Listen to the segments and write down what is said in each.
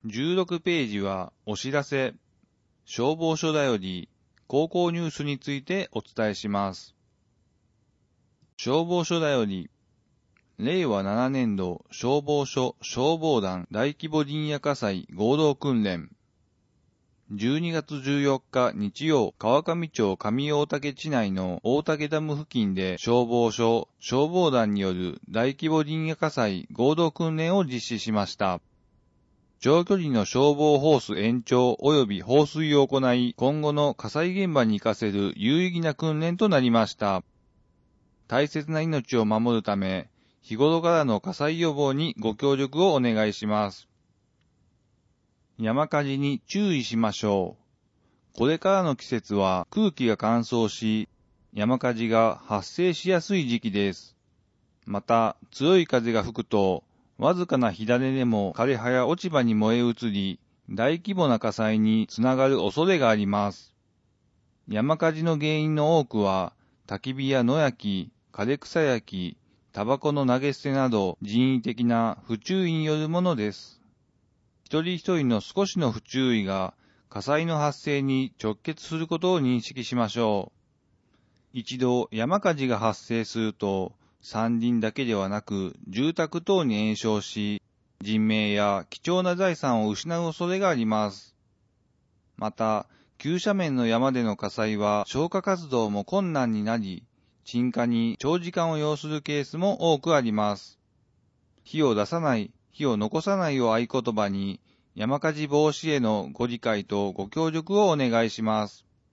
16ページはお知らせ、消防署だより高校ニュースについてお伝えします。消防署だより、令和7年度消防署消防団大規模林野火災合同訓練。12月14日日曜、川上町上大竹地内の大竹ダム付近で消防署消防団による大規模林野火災合同訓練を実施しました。長距離の消防ホース延長及び放水を行い、今後の火災現場に活かせる有意義な訓練となりました。大切な命を守るため、日頃からの火災予防にご協力をお願いします。山火事に注意しましょう。これからの季節は空気が乾燥し、山火事が発生しやすい時期です。また、強い風が吹くと、わずかな火種でも枯葉や落ち葉に燃え移り、大規模な火災につながる恐れがあります。山火事の原因の多くは、焚き火や野焼き、枯れ草焼き、タバコの投げ捨てなど人為的な不注意によるものです。一人一人の少しの不注意が火災の発生に直結することを認識しましょう。一度山火事が発生すると、山林だけではなく住宅等に延焼し、人命や貴重な財産を失う恐れがあります。また、急斜面の山での火災は消火活動も困難になり、鎮火に長時間を要するケースも多くあります。火を出さない、火を残さないを合言葉に、山火事防止へのご理解とご協力をお願いします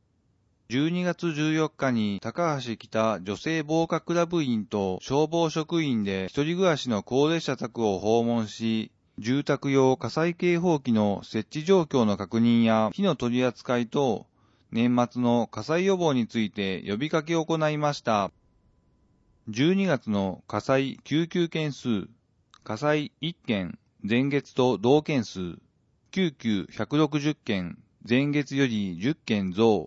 。12月14日に高橋北女性防火クラブ員と消防職員で一人暮らしの高齢者宅を訪問し、住宅用火災警報器の設置状況の確認や火の取り扱いと、年末の火災予防について呼びかけを行いました。12月の火災救急件数、火災1件、前月と同件数、救急160件、前月より10件増。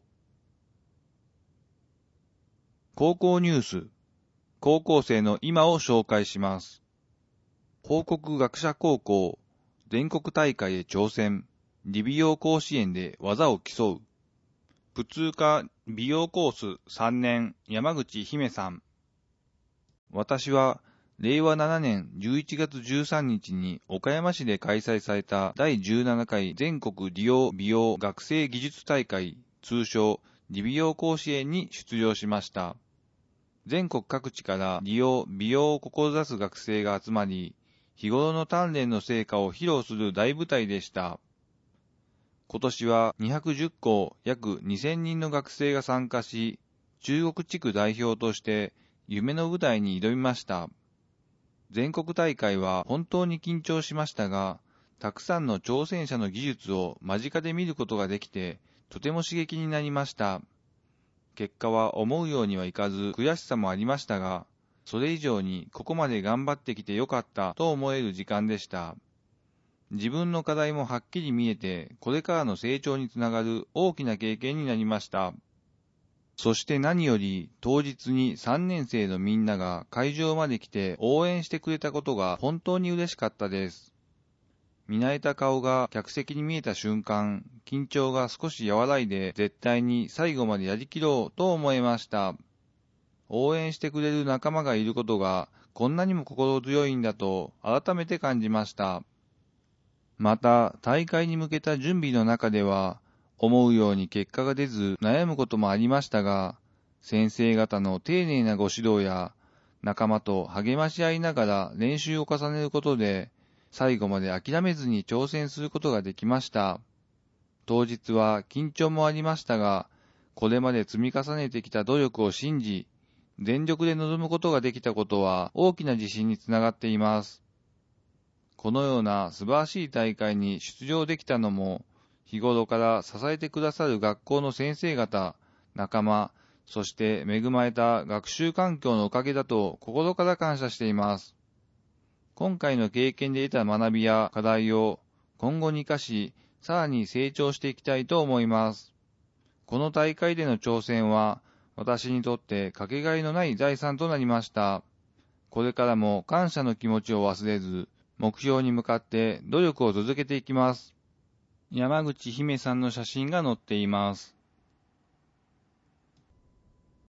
高校ニュース、高校生の今を紹介します。報国学者高校、全国大会へ挑戦、理美容甲子園で技を競う。普通科美容コース3年、山口姫さん。私は、令和7年11月13日に岡山市で開催された第17回全国理容美容学生技術大会、通称理美容甲子園に出場しました。全国各地から理容美容を志す学生が集まり、日頃の鍛錬の成果を披露する大舞台でした。今年は210校約2000人の学生が参加し、中国地区代表として夢の舞台に挑みました。全国大会は本当に緊張しましたが、たくさんの挑戦者の技術を間近で見ることができて、とても刺激になりました。結果は思うようにはいかず悔しさもありましたが、それ以上にここまで頑張ってきてよかったと思える時間でした。自分の課題もはっきり見えて、これからの成長につながる大きな経験になりました。そして何より当日に3年生のみんなが会場まで来て応援してくれたことが本当に嬉しかったです。見慣れた顔が客席に見えた瞬間、緊張が少し和らいで絶対に最後までやりきろうと思いました。応援してくれる仲間がいることがこんなにも心強いんだと改めて感じました。また大会に向けた準備の中では、思うように結果が出ず悩むこともありましたが、先生方の丁寧なご指導や仲間と励まし合いながら練習を重ねることで、最後まで諦めずに挑戦することができました。当日は緊張もありましたが、これまで積み重ねてきた努力を信じ、全力で臨むことができたことは大きな自信につながっています。このような素晴らしい大会に出場できたのも、日頃から支えてくださる学校の先生方、仲間、そして恵まれた学習環境のおかげだと心から感謝しています。今回の経験で得た学びや課題を今後に生かし、さらに成長していきたいと思います。この大会での挑戦は、私にとってかけがえのない財産となりました。これからも感謝の気持ちを忘れず、目標に向かって努力を続けていきます。 山口姫さんの写真が載っています。